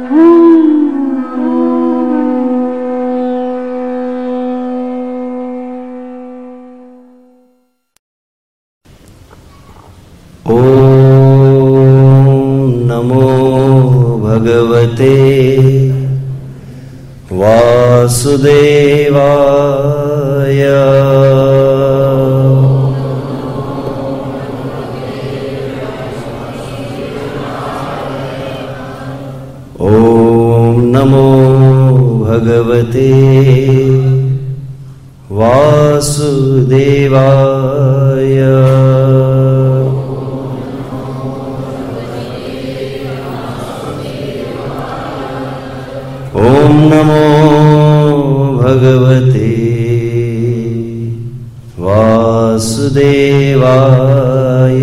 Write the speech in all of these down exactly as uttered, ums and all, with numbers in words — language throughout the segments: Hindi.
भगवते वासुदेवाय। ओम नमो भगवते वासुदेवाय। ओम नमो भगवते वासुदेवाय।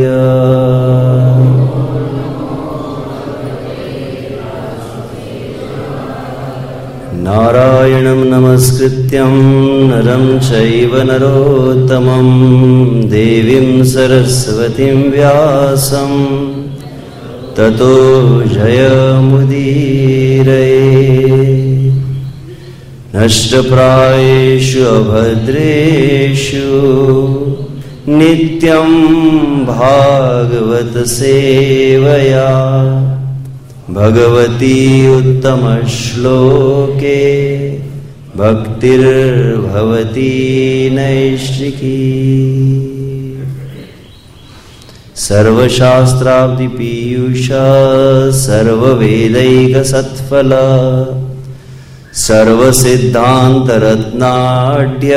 नारायणं नमस्कृत्यं नरं चैव नरोत्तमं देवीं सरस्वतीं व्यासं ततो जयमुदीरये। नष्टप्रायेषु अभद्रेषु नित्यं भागवत सेवया भगवती उत्तमश्लोके भक्तिर्भवती नैष्ठिकी। सर्वशास्त्राब्धिपीयूष सर्ववेदैकसत्फला सर्वसिद्धान्तरत्नाढ्य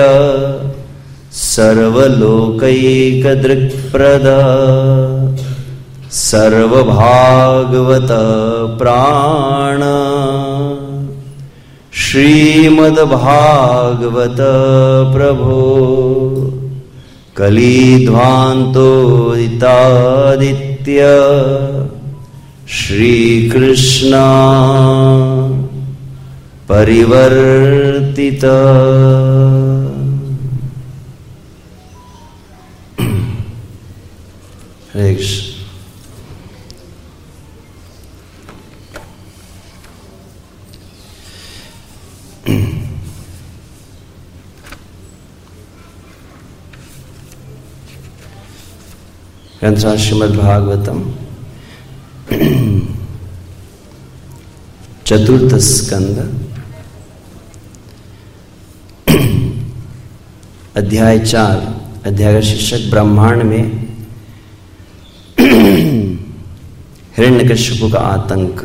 सर्वलोकैकदृक्प्रदा सर्वभागवत प्राण श्रीमद्भागवत प्रभो कलिध्वान्तोदितादित्य श्रीकृष्ण परिवर्तित। हरे कृष्ण। ग्रंथ श्रीमद्भागवतम चतुर्थ स्कंद अध्याय चार। अध्याय का शीर्षक ब्रह्मांड में हिरण्यकश्यप का आतंक।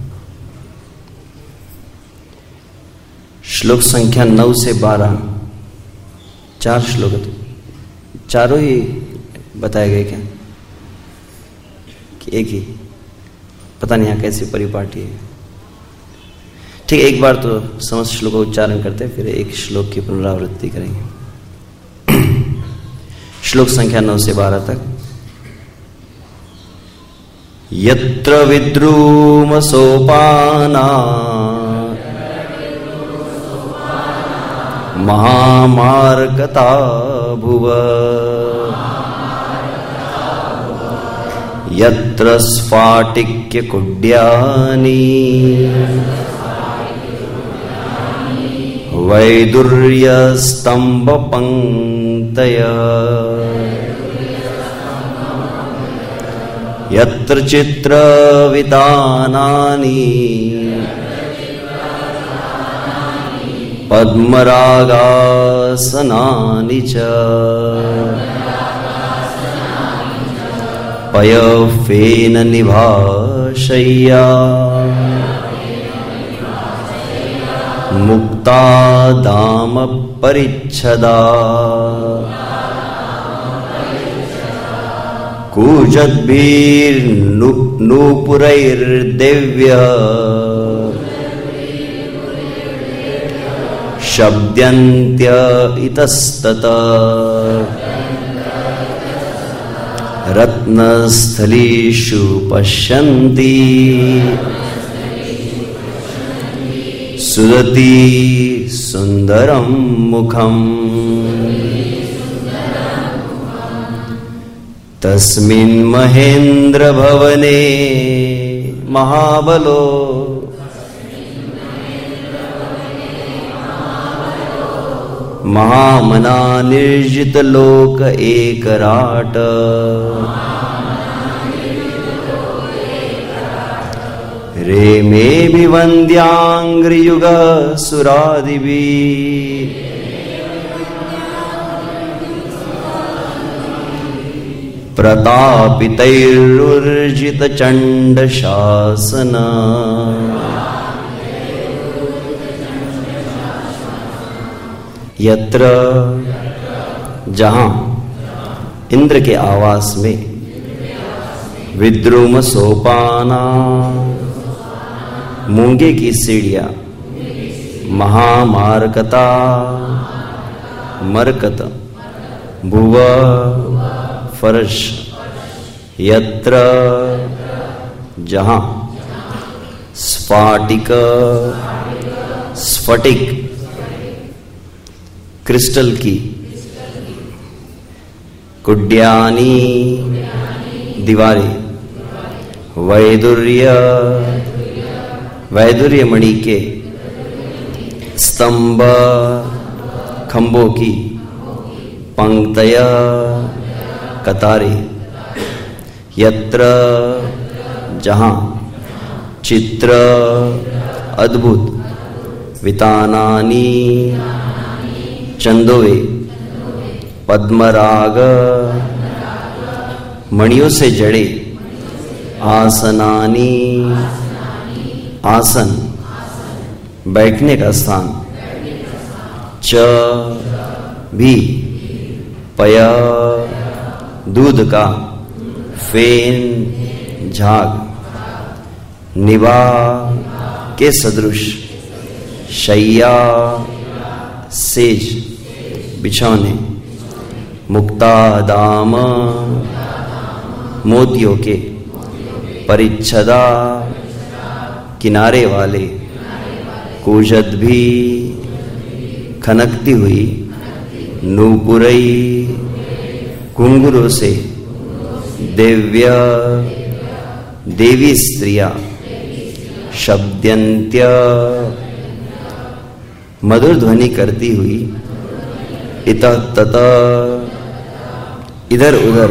श्लोक संख्या नौ से बारह, चार श्लोक, चारों ही बताए गए क्या कि एक ही? पता नहीं यहाँ कैसी परिपाटी है। ठीक, एक बार तो समस्त श्लोक का उच्चारण करते फिर एक श्लोक की पुनरावृत्ति करेंगे। श्लोक संख्या नौ से बारह तक। यत्र विद्रूम सोपाना महामार्गता भुव यत्र स्फाटिक्य कुड्यानि वैदुर्यस्तंभ पंक्तय यत्र चित्रवितानानि पद्मरागासनानि च पयफेन निभाशय्या मुक्ता दाम परिच्छदा कूजद्भिर्नूपुरैर्दिव्य शब्द्यन्त्य इतस्ततः रत्नस्थलीषु पश्यन्ति सुदति सुन्दरं मुखम् तस्मिन् महेन्द्र भवने महाबलो महामना निर्जित लोक एकराट। रे में भी वंद्यांग्रयुग सुरादिवी। प्रतापितैरुर्जित चंड शासन। यत्र जहां इंद्र के आवास में विद्रुम सोपाना मूंगे की सीढ़ियां महामार्कता मरकत भुव फर्श। यत्र जहां स्फाटिक स्फटिक क्रिस्टल की कुड्यानी दीवारें वैदुर्य वैदुर्य मणि के स्तंभ खंभों की पंक्तया कतारे। यत्र जहां चित्र अद्भुत वितानानी चंदोवे पद्मराग मणियों से जड़े आसनानी आसन बैठने का स्थान। च भी पय दूध का फेन झाग निवा के सदृश शैया सेज बिछौने मुक्तादाम मोतियों के परिच्छदा किनारे वाले कूजद भी खनकती हुई नूपुरई घुंघरू से दिव्य देवी स्त्रिया शब्दंत्य मधुर ध्वनि करती हुई इतः ततः इधर उधर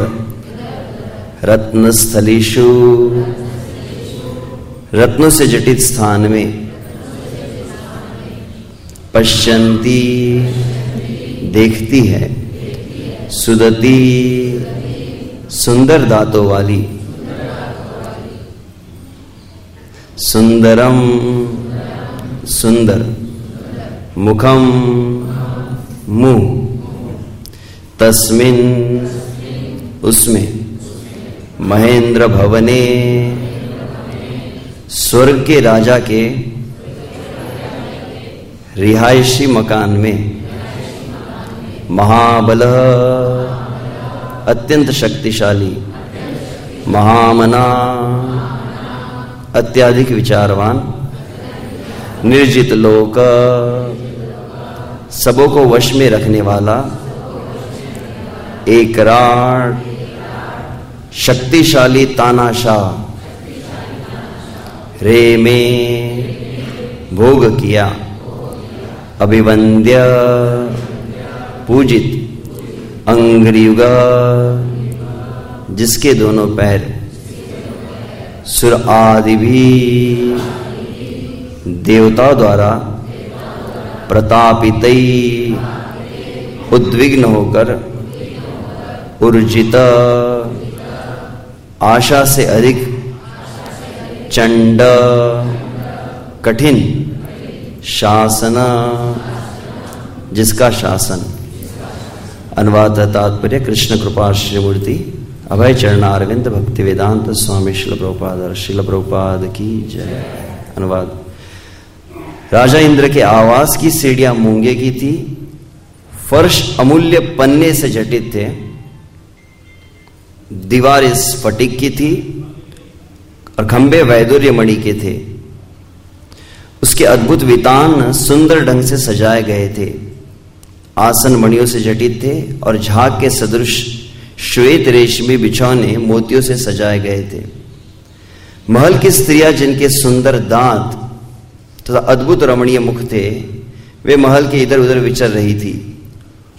रत्नस्थलीषु रत्नों से जटित स्थान में पश्यन्ती देखती है सुदती सुंदर दांतों वाली सुंदरम सुंदर मुखम मुंह तस्मिन उसमें महेंद्र भवने स्वर्ग के राजा के रिहायशी मकान में महाबल अत्यंत शक्तिशाली महामना अत्याधिक विचारवान निर्जित लोक सबों को वश में रखने वाला एकराट शक्तिशाली तानाशाह रे में भोग किया अभिवंद्य पूजित अंग्रियुग जिसके दोनों पैर सुर आदि भी देवताओं द्वारा प्रतापितई उद्विग्न होकर ऊर्जित आशा से अधिक चंड कठिन शासन जिसका शासन। अनुवाद तात्पर्य कृष्ण कृपा श्रीमूर्ति अभय चरणारविंद भक्ति वेदांत स्वामी शिल प्रभुपाद शिल प्रभुपाद की जय। अनुवाद राजा इंद्र के आवास की सीढ़ियां मूंगे की थी, फर्श अमूल्य पन्ने से जटित थे, दीवार स्फटिक की थी और खंबे वैदुर्य मणि के थे। उसके अद्भुत वितान सुंदर ढंग से सजाए गए थे, आसन मणियों से जटित थे और झाग के सदृश श्वेत रेशमी बिछौने मोतियों से सजाए गए थे। महल की स्त्रियां जिनके सुंदर दांत तथा अद्भुत रमणीय मुख थे, वे महल के इधर उधर विचर रही थी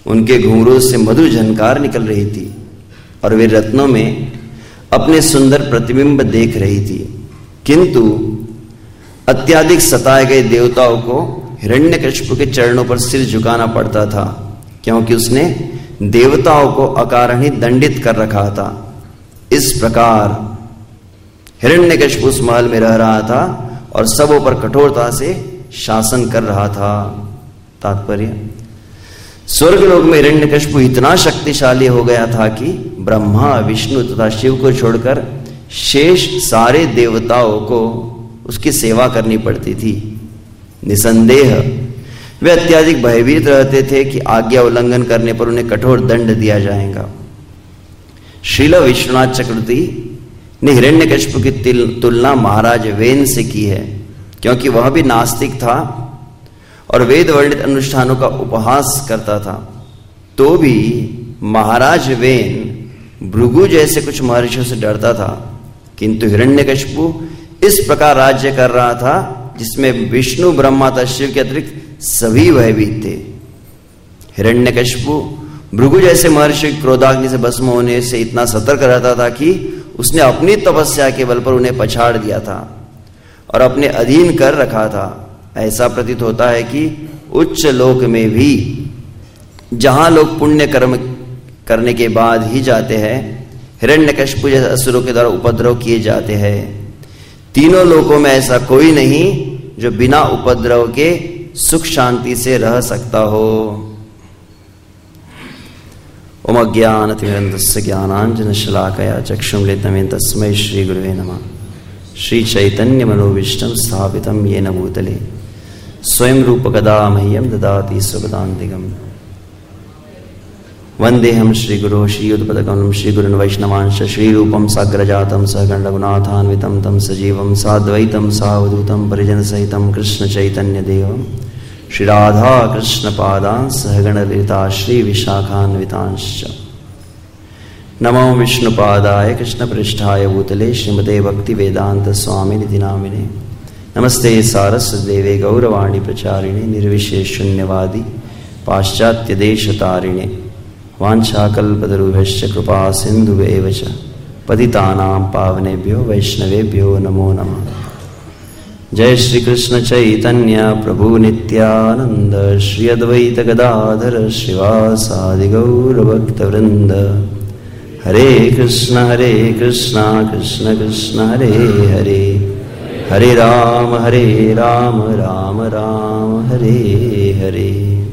उनके घुंघरू से मधुर झनकार निकल रही थी और वे रत्नों में अपने सुंदर प्रतिबिंब देख रही थी। किंतु अत्यधिक सताए गए देवताओं को हिरण्यकशिपु के चरणों पर सिर झुकाना पड़ता था, क्योंकि उसने देवताओं को अकारण ही दंडित कर रखा था। इस प्रकार हिरण्यकशिपु उस महल में रह रहा था और सबों पर कठोरता से शासन कर रहा था। तात्पर्य, स्वर्गलोक में हिरण्यकशिपु इतना शक्तिशाली हो गया था कि ब्रह्मा, विष्णु तथा शिव को छोड़कर शेष सारे देवताओं को उसकी सेवा करनी पड़ती थी। निसंदेह वे अत्यधिक भयभीत रहते थे कि आज्ञा उल्लंघन करने पर उन्हें कठोर दंड दिया जाएगा। श्रील विश्वनाथ चक्रवर्ती ने हिरण्यकशिपु की तुलना महाराज वेन से की है, क्योंकि वह भी नास्तिक था और वेद वर्णित अनुष्ठानों का उपहास करता था। तो भी महाराज वेन भृगु जैसे कुछ महर्षियों से डरता था, किंतु हिरण्यकशिपु इस प्रकार राज्य कर रहा था जिसमें विष्णु, ब्रह्मा तथा शिव के अतिरिक्त सभी भयभीत थे। हिरण्यकशिपु भृगु जैसे महर्षि क्रोधाग्नि से भस्म होने से इतना सतर्क रहता था कि उसने अपनी तपस्या के बल पर उन्हें पछाड़ दिया था और अपने अधीन कर रखा था। ऐसा प्रतीत होता है कि उच्च लोक में भी, जहां लोग पुण्य कर्म करने के बाद ही जाते हैं, हिरण्यकशिपु जैसे असुरों के द्वारा उपद्रव किए जाते हैं। तीनों लोकों में ऐसा कोई नहीं जो बिना उपद्रव के सुख शांति से रह सकता हो। ओम अज्ञानतिमिरन्धस्य ज्ञानाञ्जनशलाकया चक्षुंलितमेन तस्मै श्री गुरुवे नमः। श्री चैतन्य मनोभीष्टं स्थापितं येन भूतले स्वयं रूप कदा मह्यं ददाति स्वपदान्तिकम्। वंदेहम श्री गुरु श्रीयुतपदकमलं श्रीगुरुन् वैष्णवांश श्रीरूपं साग्रजातं सहगण रघुनाथान्वितं तं सजीवं साद्वैतं सावधूतं परिजनसहितं कृष्ण चैतन्य देवं श्री राधा कृष्ण पादान् सहगण ललिता श्री विशाखान्वितांश्च। नमो विष्णुपादाय कृष्णपृष्ठाय भूतले श्रीमते भक्ति वेदांत स्वामी निधि नामिने। नमस्ते सारस्वदेवे गौरवाणी प्रचारिणे निर्विशेष शून्यवादी पाश्चात्य देश तारिणे। वाञ्छाकल्पतरुभ्यश्च कृपा सिन्धुभ्येव च पतितानां पावनेभ्यो वैष्णवेभ्यो नमो नमः। जय श्री कृष्ण चैतन्य प्रभु नित्यानंद श्री अद्वैत गदाधर श्रीवासादि गौर भक्तवृंद। हरे कृष्ण हरे कृष्ण कृष्ण कृष्ण हरे हरे, हरे राम हरे राम राम राम हरे हरे।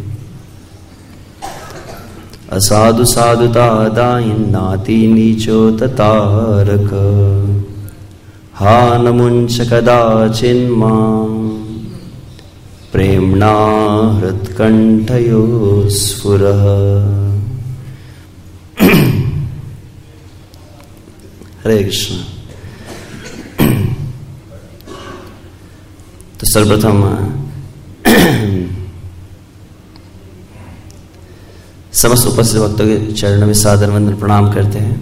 असाधु साधुता दायिन नाति नीचो ततारक हा नमुंच कदाचिन्मां प्रेम्णा हृत्कण्ठयो स्फुरः। हरे कृष्ण। तो सर्वप्रथम समस्त उपस्थित भक्तों के चरणों में सादर वंदन प्रणाम करते हैं।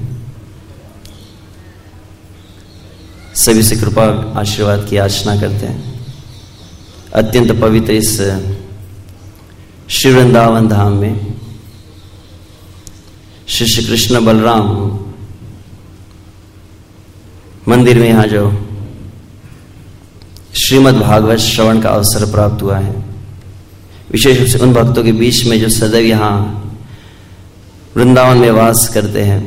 सभी से कृपा आशीर्वाद की याचना करते हैं। अत्यंत पवित्र इस श्री वृंदावन धाम में श्री श्री कृष्ण बलराम मंदिर में यहाँ जो श्रीमद् भागवत श्रवण का अवसर प्राप्त हुआ है, विशेष रूप से उन भक्तों के बीच में जो सदैव यहाँ वृंदावन में वास करते हैं,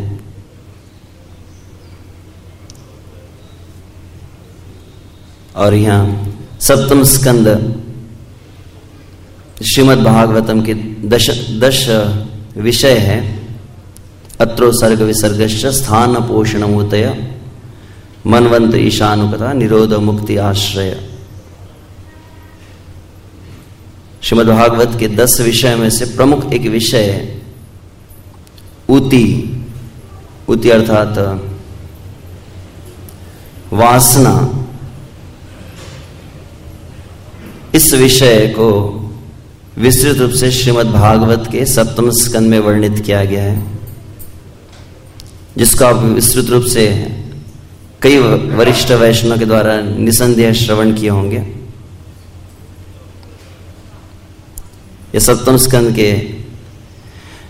और यहाँ सप्तम स्कंद श्रीमद् भागवतम के दश दश विषय है। अत्रो सर्ग विसर्गश्च स्थान पोषण मूतय मनवंत ईशानुकथा निरोध मुक्ति आश्रय। श्रीमद् भागवत के दस विषय में से प्रमुख एक विषय है ऊति। ऊति अर्थात वासना। इस विषय को विस्तृत रूप से श्रीमद् भागवत के सप्तम स्कंद में वर्णित किया गया है, जिसका विस्तृत रूप से कई वरिष्ठ वैष्णव के द्वारा निसंदेह श्रवण किए होंगे। यह सप्तम स्कंद के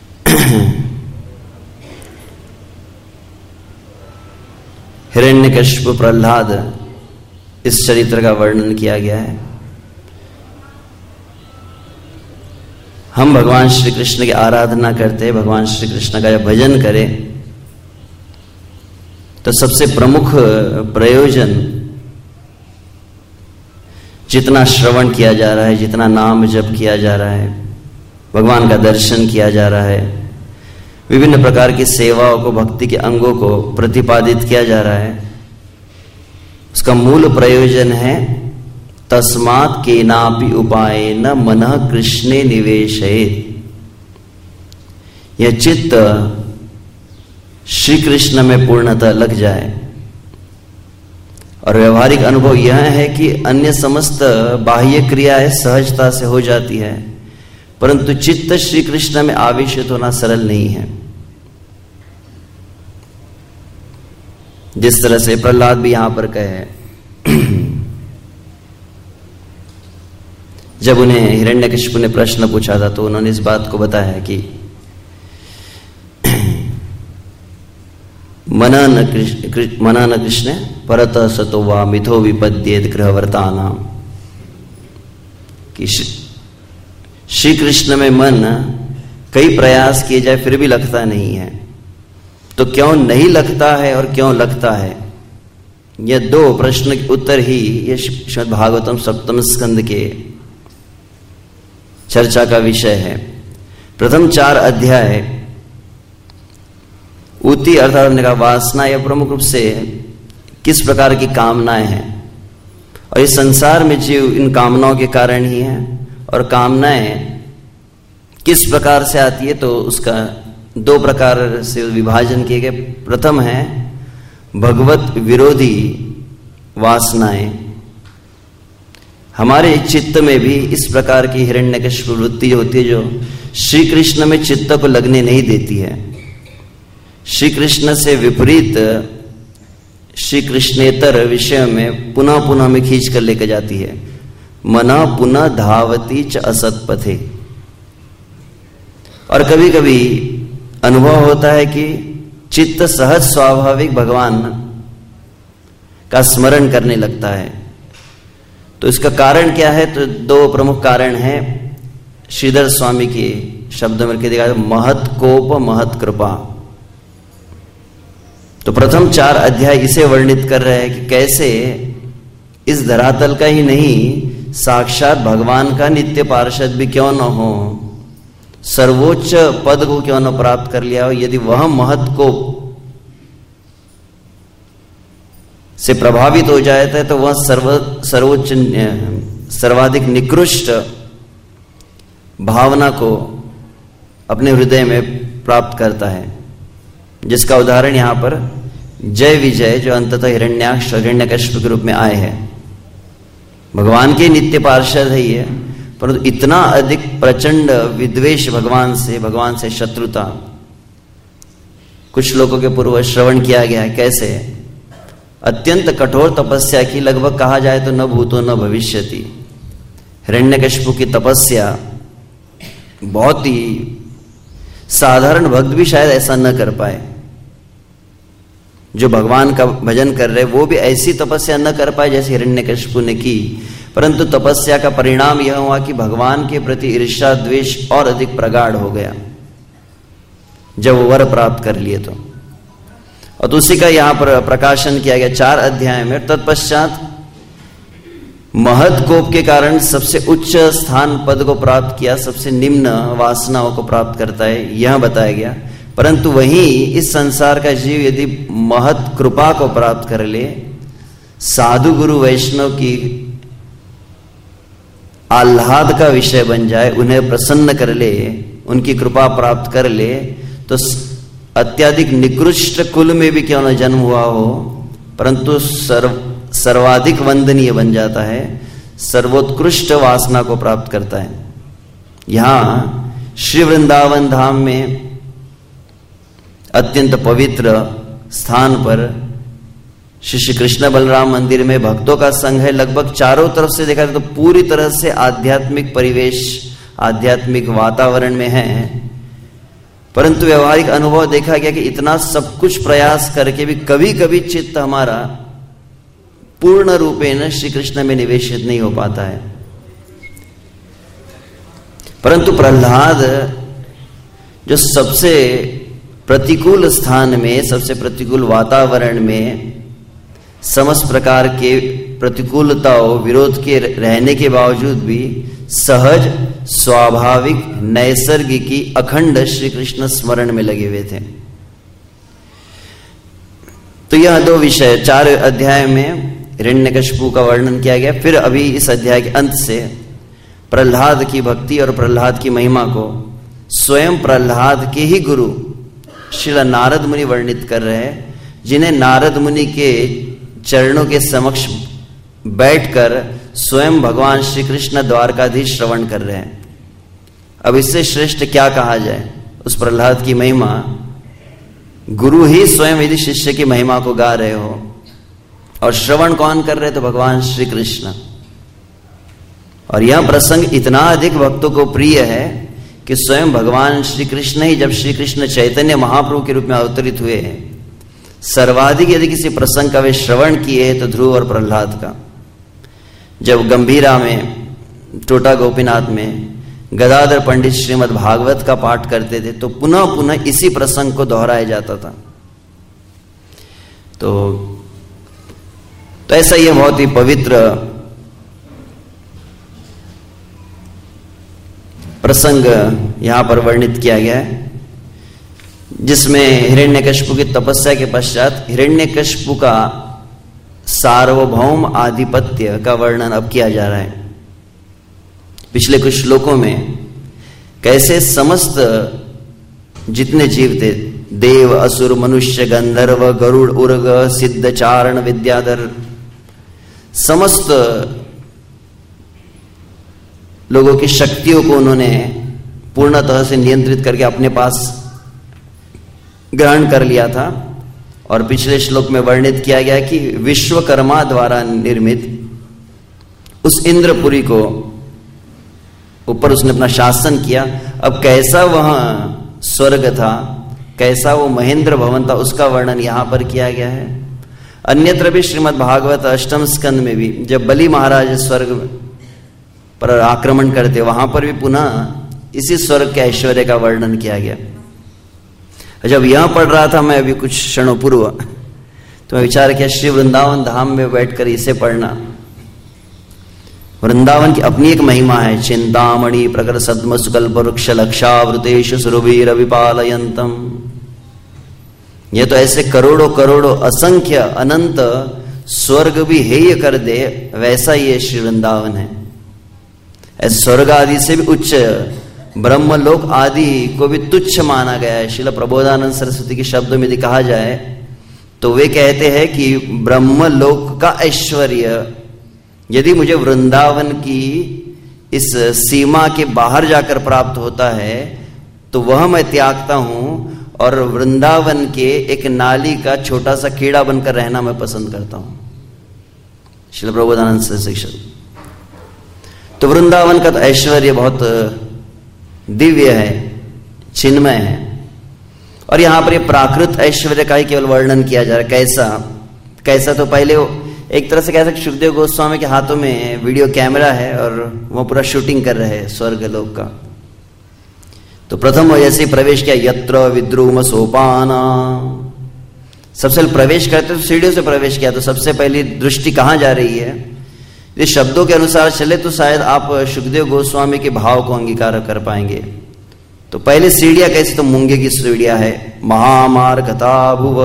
हिरण्यकशिपु, प्रहलाद, इस चरित्र का वर्णन किया गया है। हम भगवान श्री कृष्ण की आराधना करते, भगवान श्री कृष्ण का जब भजन करें तो सबसे प्रमुख प्रयोजन जितना श्रवण किया जा रहा है, जितना नाम जप किया जा रहा है, भगवान का दर्शन किया जा रहा है, विभिन्न प्रकार की सेवाओं को, भक्ति के अंगों को प्रतिपादित किया जा रहा है, उसका मूल प्रयोजन है तस्मात् केनापि उपायेन मनः कृष्णे निवेशयेत्। यह चित्त श्री कृष्ण में पूर्णतः लग जाए। और व्यवहारिक अनुभव यह है कि अन्य समस्त बाह्य क्रियाएं सहजता से हो जाती है, परंतु चित्त श्री कृष्ण में आवेशित होना सरल नहीं है। जिस तरह से प्रहलाद भी यहां पर कहे, जब उन्हें हिरण्यकशिपु ने प्रश्न पूछा था तो उन्होंने इस बात को बताया कि मना न कृष्ण मना न कृष्ण परतः सतो वा मिथो विपद्येत गृहवर्तानाम, कि श्री कृष्ण में मन कई प्रयास किए जाए फिर भी लगता नहीं है। तो क्यों नहीं लगता है और क्यों लगता है, यह दो प्रश्न के उत्तर ही ये श्रीमद् भागवतम सप्तम स्कंद के चर्चा का विषय है। प्रथम चार अध्याय उति अर्थात हमने कहा वासना, यह प्रमुख रूप से किस प्रकार की कामनाएं हैं और इस संसार में जीव इन कामनाओं के कारण ही है, और कामनाएं किस प्रकार से आती है तो उसका दो प्रकार से विभाजन किए गए। प्रथम है भगवत विरोधी वासनाएं। हमारे चित्त में भी इस प्रकार की हिरण्यकशिपु वृत्ति होती है जो श्री कृष्ण में चित्त को लगने नहीं देती है। श्री कृष्ण से विपरीत श्री कृष्णेतर विषय में पुनः पुनः में खींच कर लेकर जाती है। मना पुनः धावती च असत पथे। और कभी कभी अनुभव होता है कि चित्त सहज स्वाभाविक भगवान का स्मरण करने लगता है। तो इसका कारण क्या है, तो दो प्रमुख कारण हैं। श्रीधर स्वामी के शब्दों में देखा, महत कोप महत कृपा। तो प्रथम चार अध्याय इसे वर्णित कर रहे हैं कि कैसे इस धरातल का ही नहीं, साक्षात भगवान का नित्य पार्षद भी क्यों न हो, सर्वोच्च पद को क्यों न प्राप्त कर लिया हो, यदि वह महत को से प्रभावित हो जाता है तो वह सर्व सर्वोच्च सर्वाधिक निकृष्ट भावना को अपने हृदय में प्राप्त करता है। जिसका उदाहरण यहां पर जय विजय, जो अंततः हिरण्याक्ष हिरण्यकशिपु के रूप में आए हैं, भगवान के नित्य पार्षद है ये, परंतु इतना अधिक प्रचंड विद्वेष भगवान से, भगवान से शत्रुता। कुछ लोगों के पूर्व श्रवण किया गया है कैसे अत्यंत कठोर तपस्या की, लगभग कहा जाए तो न भूतो न भविष्यति। हिरण्यकशिपु की तपस्या बहुत ही साधारण भक्त भी शायद ऐसा न कर पाए। जो भगवान का भजन कर रहे वो भी ऐसी तपस्या न कर पाए जैसे हिरण्यकशिपु ने की, परंतु तपस्या का परिणाम यह हुआ कि भगवान के प्रति ईर्ष्या द्वेष और अधिक प्रगाढ़ हो गया जब वो वर प्राप्त कर लिए। तो और तो उसी का यहां पर प्रकाशन किया गया चार अध्याय में। तत्पश्चात महत कोप के कारण सबसे उच्च स्थान पद को प्राप्त किया, सबसे निम्न वासनाओं को प्राप्त करता है, यह बताया गया। परंतु वहीं इस संसार का जीव यदि महत कृपा को प्राप्त कर ले, साधु गुरु वैष्णव की आह्लाद का विषय बन जाए, उन्हें प्रसन्न कर ले, उनकी कृपा प्राप्त कर ले, तो अत्याधिक निकृष्ट कुल में भी क्यों न जन्म हुआ हो, परंतु सर्व सर्वाधिक वंदनीय बन जाता है, सर्वोत्कृष्ट वासना को प्राप्त करता है। यहां श्री वृंदावन धाम में अत्यंत पवित्र स्थान पर श्री श्री कृष्ण बलराम मंदिर में भक्तों का संघ है। लगभग चारों तरफ से देखा तो पूरी तरह से आध्यात्मिक परिवेश, आध्यात्मिक वातावरण में है। परंतु व्यवहारिक अनुभव देखा गया कि इतना सब कुछ प्रयास करके भी कभी कभी चित्त हमारा पूर्ण रूपेण श्री कृष्ण में निवेशित नहीं हो पाता है। परंतु प्रहलाद जो सबसे प्रतिकूल स्थान में, सबसे प्रतिकूल वातावरण में, समस्त प्रकार के प्रतिकूलताओं, विरोध के रहने के बावजूद भी सहज, स्वाभाविक, नैसर्गिकी, अखंड श्री कृष्ण स्मरण में लगे हुए थे। तो यह दो विषय चार अध्याय में हिरण्यकशिपु का वर्णन किया गया। फिर अभी इस अध्याय के अंत से प्रहलाद की भक्ति और प्रहलाद की महिमा को स्वयं प्रहलाद के ही गुरु श्रील नारद मुनि वर्णित कर रहे हैं, जिन्हें नारद मुनि के चरणों के समक्ष बैठकर स्वयं भगवान श्री कृष्ण द्वारकाधीश श्रवण कर रहे हैं। अब इससे श्रेष्ठ क्या कहा जाए उस प्रहलाद की महिमा। गुरु ही स्वयं यदि शिष्य की महिमा को गा रहे हो और श्रवण कौन कर रहे, तो भगवान श्री कृष्ण। और यह प्रसंग इतना अधिक भक्तों को प्रिय है कि स्वयं भगवान श्री कृष्ण ही जब श्री कृष्ण चैतन्य महाप्रभु के रूप में अवतरित हुए हैं, सर्वाधिक यदि किसी प्रसंग का वे श्रवण किए हैं तो ध्रुव और प्रहलाद का। जब गंभीरा में, टोटा गोपीनाथ में गदाधर पंडित श्रीमद् भागवत का पाठ करते थे तो पुनः पुनः इसी प्रसंग को दोहराया जाता था। तो, तो ऐसा यह बहुत ही पवित्र प्रसंग यहां पर वर्णित किया गया है, जिसमें हिरण्यकशिपु की तपस्या के पश्चात हिरण्यकशिपु का सार्वभौम आधिपत्य का वर्णन अब किया जा रहा है। पिछले कुछ श्लोकों में कैसे समस्त जितने जीव थे, देव, असुर, मनुष्य, गंधर्व, गरुड़, उर्ग, सिद्ध, चारण, विद्याधर, समस्त लोगों की शक्तियों को उन्होंने पूर्णतः से नियंत्रित करके अपने पास ग्रहण कर लिया था। और पिछले श्लोक में वर्णित किया गया कि विश्वकर्मा द्वारा निर्मित उस इंद्रपुरी को ऊपर उसने अपना शासन किया। अब कैसा वह स्वर्ग था, कैसा वो महेंद्र भवन था, उसका वर्णन यहां पर किया गया है। अन्यत्र भी श्रीमद् भागवत अष्टम स्कंद में भी जब बलि महाराज स्वर्ग पर आक्रमण करते, वहां पर भी पुनः इसी स्वर्ग के ऐश्वर्य का वर्णन किया गया। जब यहां पढ़ रहा था मैं अभी कुछ क्षणों पूर्व, तो मैं विचार किया श्री वृंदावन धाम में बैठकर इसे पढ़ना। वृंदावन की अपनी एक महिमा है। चिंतामणि प्रकर सद्म सुकल्प वृक्ष लक्षावृतेषु सुरभीर विपालयन्तम। ये तो ऐसे करोड़ों करोड़ों असंख्य अनंत स्वर्ग भी हेय कर दे, वैसा ये श्री वृंदावन है। ऐसे स्वर्ग आदि से भी उच्च, ब्रह्मलोक आदि को भी तुच्छ माना गया है। श्रील प्रबोधानंद सरस्वती के शब्दों में यदि कहा जाए तो वे कहते हैं कि ब्रह्मलोक का ऐश्वर्य यदि मुझे वृंदावन की इस सीमा के बाहर जाकर प्राप्त होता है तो वह मैं त्यागता हूं और वृंदावन के एक नाली का छोटा सा कीड़ा बनकर रहना मैं पसंद करता हूं। श्रील प्रबोधानंद सरस्वती। तो वृंदावन का तो ऐश्वर्य बहुत दिव्य है, चिन्मय है। और यहां पर ये प्राकृत ऐश्वर्य का ही केवल वर्णन किया जा रहा है। कैसा कैसा तो पहले वो एक तरह से कह सकते सुखदेव गोस्वामी के हाथों में वीडियो कैमरा है और वो पूरा शूटिंग कर रहे हैं स्वर्ग लोक का। तो प्रथम वो जैसे प्रवेश किया, यत्र विद्रुम सोपाना, सबसे प्रवेश करते तो सीढ़ियों से प्रवेश किया। तो सबसे पहली दृष्टि कहां जा रही है? यदि शब्दों के अनुसार चले तो शायद आप सुखदेव गोस्वामी के भाव को अंगीकार कर पाएंगे। तो पहले सीढ़ियां कैसी? तो मूंगे की सीढ़ियां है, महामार्गता भुव।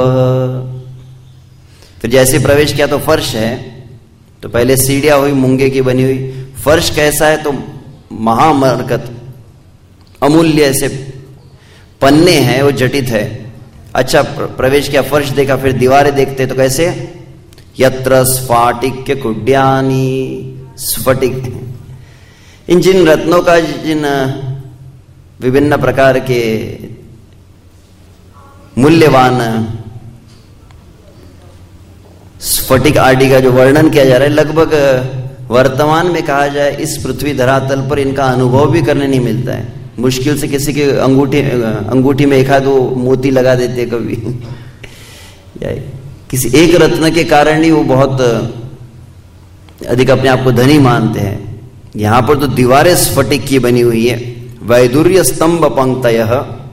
फिर जैसे प्रवेश किया तो फर्श है। तो पहले सीढ़ियां हुई मूंगे की बनी हुई। फर्श कैसा है? तो महामरकत, अमूल्य ऐसे पन्ने हैं, वो जटित है। अच्छा, प्रवेश किया, फर्श देखा, फिर दीवारें देखते तो कैसे? यत्र स्फाटिक्य कुड्यानी, स्फटिक। इन जिन रत्नों का, जिन विभिन्न प्रकार के मूल्यवान स्फटिक आदि का जो वर्णन किया जा रहा है, लगभग वर्तमान में कहा जाए इस पृथ्वी धरातल पर इनका अनुभव भी करने नहीं मिलता है। मुश्किल से किसी के अंगूठे अंगूठी में एक आध दो मोती लगा देते कभी या किसी एक रत्न के कारण ही वो बहुत अधिक अपने आप को धनी मानते हैं। यहां पर तो दीवारें स्फटिक की बनी हुई है, वैदुर्य स्तंभ पंक्तयः,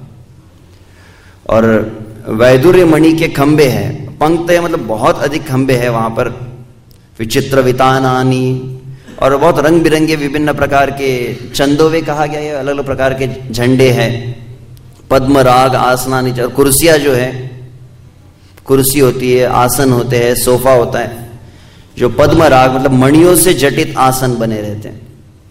और वैदुर्य मणि के खंबे हैं। पंक्तय मतलब बहुत अधिक खंबे हैं वहां पर, विचित्र वितानानी, और बहुत रंग बिरंगे विभिन्न प्रकार के चंदोवे कहा गया है, अलग अलग प्रकार के झंडे हैं। पद्म राग आसनानी, और कुर्सियां जो है, कुर्सी होती है, आसन होते हैं, सोफा होता है, जो पद्म राग मतलब मणियों से जटित आसन बने रहते हैं।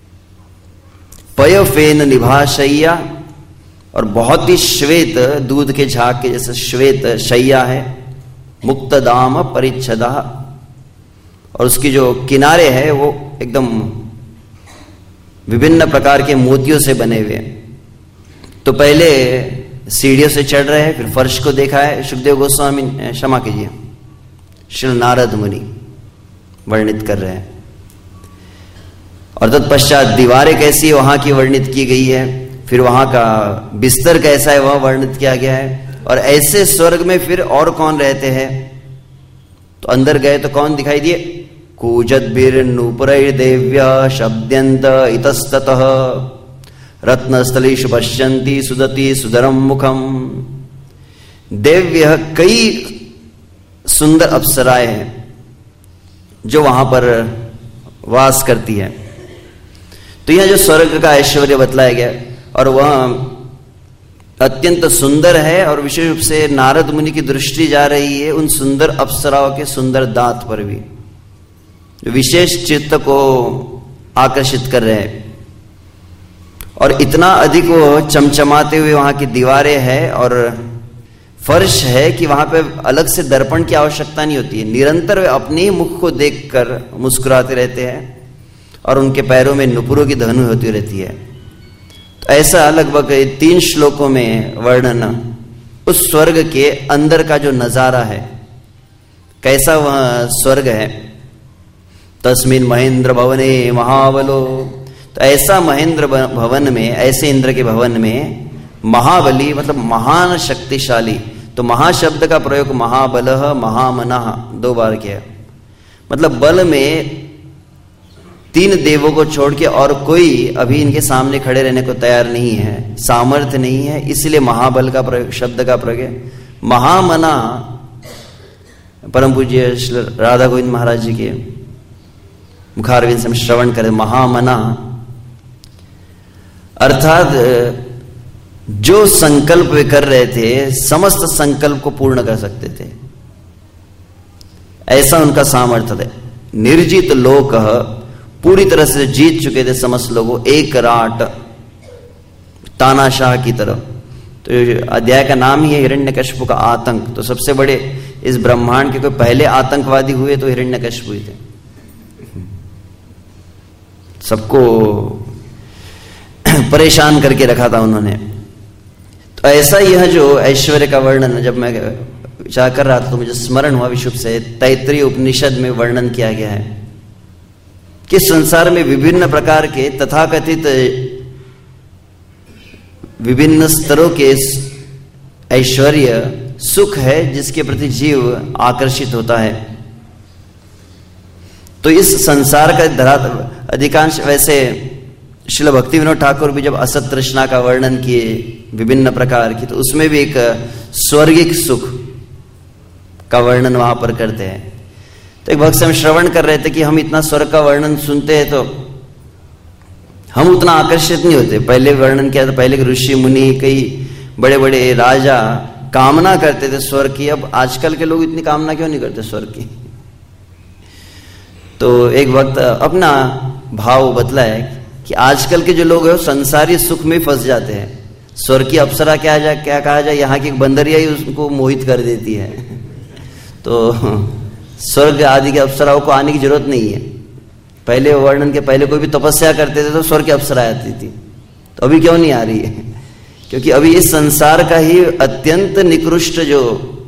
पय फेन निभाशय्या, और बहुत ही श्वेत, दूध के झाग के जैसे श्वेत शैया है। मुक्त दाम परिच्छदा, और उसकी जो किनारे है वो एकदम विभिन्न प्रकार के मोतियों से बने हुए हैं। तो पहले सीढ़ियों से चढ़ रहे हैं, फिर फर्श को देखा है सुखदेव गोस्वामी, क्षमा कीजिए, श्री नारद मुनि वर्णित कर रहे हैं। और तत्पश्चात दीवारें कैसी है वहां की वर्णित की गई है, फिर वहां का बिस्तर कैसा है वह वर्णित किया गया है। और ऐसे स्वर्ग में फिर और कौन रहते हैं, तो अंदर गए तो कौन दिखाई दिए, कूजद्भिर्नूपुरैर्देव्या शब्द्यन्त इतस्ततः रत्नस्थलीषु पश्यन्ति सुदति सुदरम मुखम। देव्य कई सुंदर अप्सराएं हैं जो वहां पर वास करती है। तो यह जो स्वर्ग का ऐश्वर्य बतलाया गया, और वह अत्यंत सुंदर है, और विशेष रूप से नारद मुनि की दृष्टि जा रही है उन सुंदर अप्सराओं के सुंदर दांत पर भी, जो विशेष चित्त को आकर्षित कर रहे हैं। और इतना अधिक वो चमचमाते हुए वहां की दीवारें हैं और फर्श है कि वहां पे अलग से दर्पण की आवश्यकता नहीं होती है। निरंतर वे अपने ही मुख को देखकर मुस्कुराते रहते हैं, और उनके पैरों में नुपुरों की धनु होती रहती है। तो ऐसा लगभग तीन श्लोकों में वर्णन उस स्वर्ग के अंदर का जो नजारा है, कैसा वह स्वर्ग है। तस्मिन महेंद्र भवने महाबलो, तो ऐसा महेंद्र भवन में, ऐसे इंद्र के भवन में महाबली मतलब महान शक्तिशाली। तो महाशब्द का प्रयोग महाबलः महामनः दो बार किया, मतलब बल में तीन देवों को छोड़ के और कोई अभी इनके सामने खड़े रहने को तैयार नहीं है, सामर्थ्य नहीं है, इसलिए महाबल का प्रयोग, शब्द का प्रयोग है। महामना परम पूज्य राधा गोविंद महाराज जी के मुखारविंद से हम श्रवण करें, महामना अर्थात जो संकल्प वे कर रहे थे समस्त संकल्प को पूर्ण कर सकते थे, ऐसा उनका सामर्थ्य है। निर्जित लोक, पूरी तरह से जीत चुके थे समस्त लोगों, एक राट तानाशाह की तरह। तो अध्याय का नाम ही है हिरण्यकशिपु का आतंक। तो सबसे बड़े इस ब्रह्मांड के कोई पहले आतंकवादी हुए तो हिरण्यकशिपु ही थे, सबको परेशान करके रखा था उन्होंने। तो ऐसा यह जो ऐश्वर्य का वर्णन, जब मैं विचार कर रहा था तो मुझे स्मरण हुआ विशुद्ध से तैत्तरीय उपनिषद में वर्णन किया गया है कि संसार में विभिन्न प्रकार के तथाकथित विभिन्न स्तरों के ऐश्वर्य सुख है जिसके प्रति जीव आकर्षित होता है। तो इस संसार का धरातल अधिकांश, वैसे श्रील भक्ति विनोद ठाकुर भी जब असत तृष्णा का वर्णन किए विभिन्न प्रकार की, तो उसमें भी एक स्वर्गिक सुख का वर्णन वहां पर करते हैं। तो एक भक्त से हम श्रवण कर रहे थे कि हम इतना स्वर्ग का वर्णन सुनते हैं तो हम उतना आकर्षित नहीं होते। पहले वर्णन किया था, पहले के ऋषि मुनि, कई बड़े बड़े राजा कामना करते थे स्वर्ग की। अब आजकल के लोग इतनी कामना क्यों नहीं करते स्वर्ग की? तो एक वक्त अपना भाव बतलाया कि आजकल के जो लोग हैं संसारी सुख में फंस जाते हैं। स्वर्ग की अप्सरा क्या जाए क्या कहा जाए, यहाँ की बंदरिया ही उसको मोहित कर देती है। तो स्वर्ग आदि के अप्सराओं को आने की जरूरत नहीं है। पहले वर्णन के पहले कोई भी तपस्या करते थे तो स्वर्ग की अप्सरा आती थी, तो अभी क्यों नहीं आ रही है? क्योंकि अभी इस संसार का ही अत्यंत निकृष्ट जो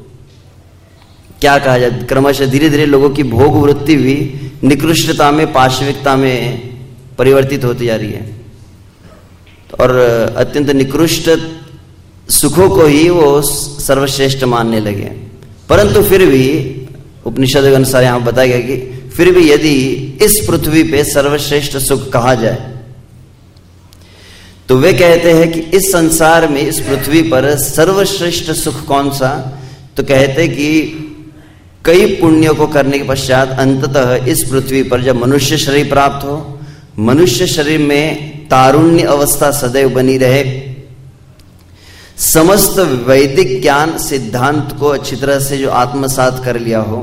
क्या कहा जाए, क्रमशः धीरे धीरे लोगों की भोग वृत्ति भी निकृष्टता में, पाशविकता में परिवर्तित होती जा रही है। और अत्यंत निकृष्ट सुखों को ही वो सर्वश्रेष्ठ मानने लगे। परंतु फिर भी उपनिषद के अनुसार यहां बताया गया कि फिर भी यदि इस पृथ्वी पे सर्वश्रेष्ठ सुख कहा जाए तो वे कहते हैं कि इस संसार में, इस पृथ्वी पर सर्वश्रेष्ठ सुख कौन सा? तो कहते हैं कि कई पुण्यों को करने के पश्चात अंततः इस पृथ्वी पर जब मनुष्य शरीर प्राप्त हो, मनुष्य शरीर में तारुण्य अवस्था सदैव बनी रहे, समस्त वैदिक ज्ञान सिद्धांत को अच्छी तरह से जो आत्मसात कर लिया हो,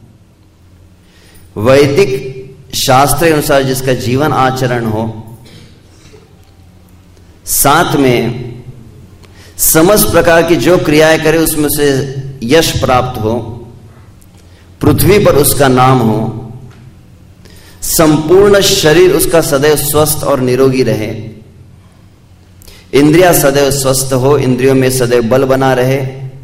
वैदिक शास्त्र के अनुसार जिसका जीवन आचरण हो, साथ में समस्त प्रकार की जो क्रियाएं करे उसमें से यश प्राप्त हो, पृथ्वी पर उसका नाम हो, संपूर्ण शरीर उसका सदैव स्वस्थ और निरोगी रहे, इंद्रियां सदैव स्वस्थ हो, इंद्रियों में सदैव बल बना रहे,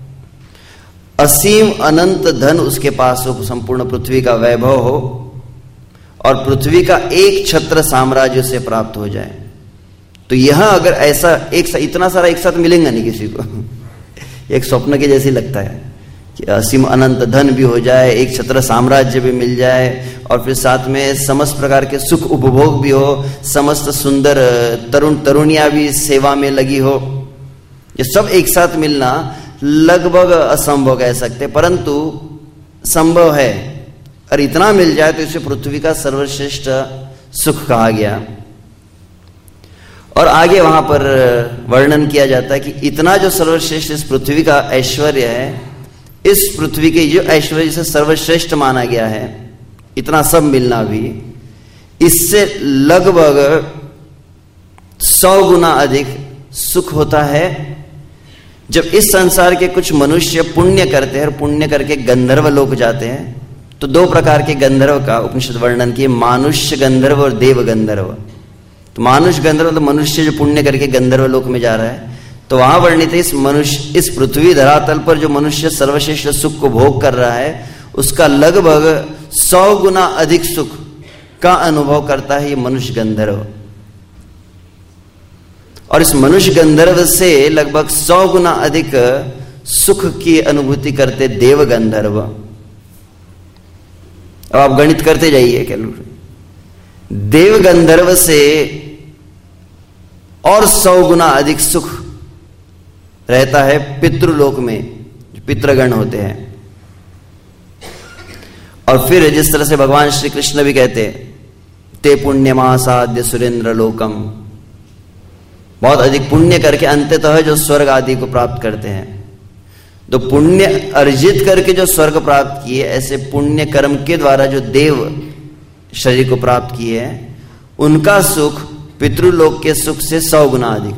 असीम अनंत धन उसके पास हो, संपूर्ण पृथ्वी का वैभव हो और पृथ्वी का एक छत्र साम्राज्य से प्राप्त हो जाए। तो यहां अगर ऐसा एक इतना सारा एक साथ मिलेगा नहीं किसी को एक स्वप्न के जैसे लगता है कि असीम अनंत धन भी हो जाए, एक छत्र साम्राज्य भी मिल जाए और फिर साथ में समस्त प्रकार के सुख उपभोग भी हो, समस्त सुंदर तरुण तरुणियां भी सेवा में लगी हो, ये सब एक साथ मिलना लगभग असंभव कह सकते, परंतु संभव है। और इतना मिल जाए तो इसे पृथ्वी का सर्वश्रेष्ठ सुख कहा गया। और आगे वहां पर वर्णन किया जाता है कि इतना जो सर्वश्रेष्ठ इस पृथ्वी का ऐश्वर्य है, इस पृथ्वी के जो ऐश्वर्य से सर्वश्रेष्ठ माना गया है, इतना सब मिलना भी इससे लगभग सौ गुना अधिक सुख होता है जब इस संसार के कुछ मनुष्य पुण्य करते हैं और पुण्य करके गंधर्व लोक जाते हैं। तो दो प्रकार के गंधर्व का उपनिषद वर्णन किए, मानुष्य गंधर्व और देव गंधर्व। तो मानुष गंधर्व तो मनुष्य जो पुण्य करके गंधर्व लोक में जा रहा है, तो वहां वर्णित है इस मनुष्य इस पृथ्वी धरातल पर जो मनुष्य सर्वश्रेष्ठ सुख को भोग कर रहा है उसका लगभग सौ गुना अधिक सुख का अनुभव करता है ये मनुष्य गंधर्व। और इस मनुष्य गंधर्व से लगभग सौ गुना अधिक सुख की अनुभूति करते देव गंधर्व। अब आप गणित करते जाइए, क्या देव गंधर्व से और सौ गुना अधिक सुख रहता है पितृलोक में, जो पितृगण होते हैं। और फिर जिस तरह से भगवान श्री कृष्ण भी कहते हैं, ते पुण्यमासाद्य सुरेंद्र लोकम, बहुत अधिक पुण्य करके अंततः जो स्वर्ग आदि को प्राप्त करते हैं। तो पुण्य अर्जित करके जो स्वर्ग प्राप्त किए, ऐसे पुण्य कर्म के द्वारा जो देव शरीर को प्राप्त किए हैं, उनका सुख पितृलोक के सुख से सौ गुना अधिक।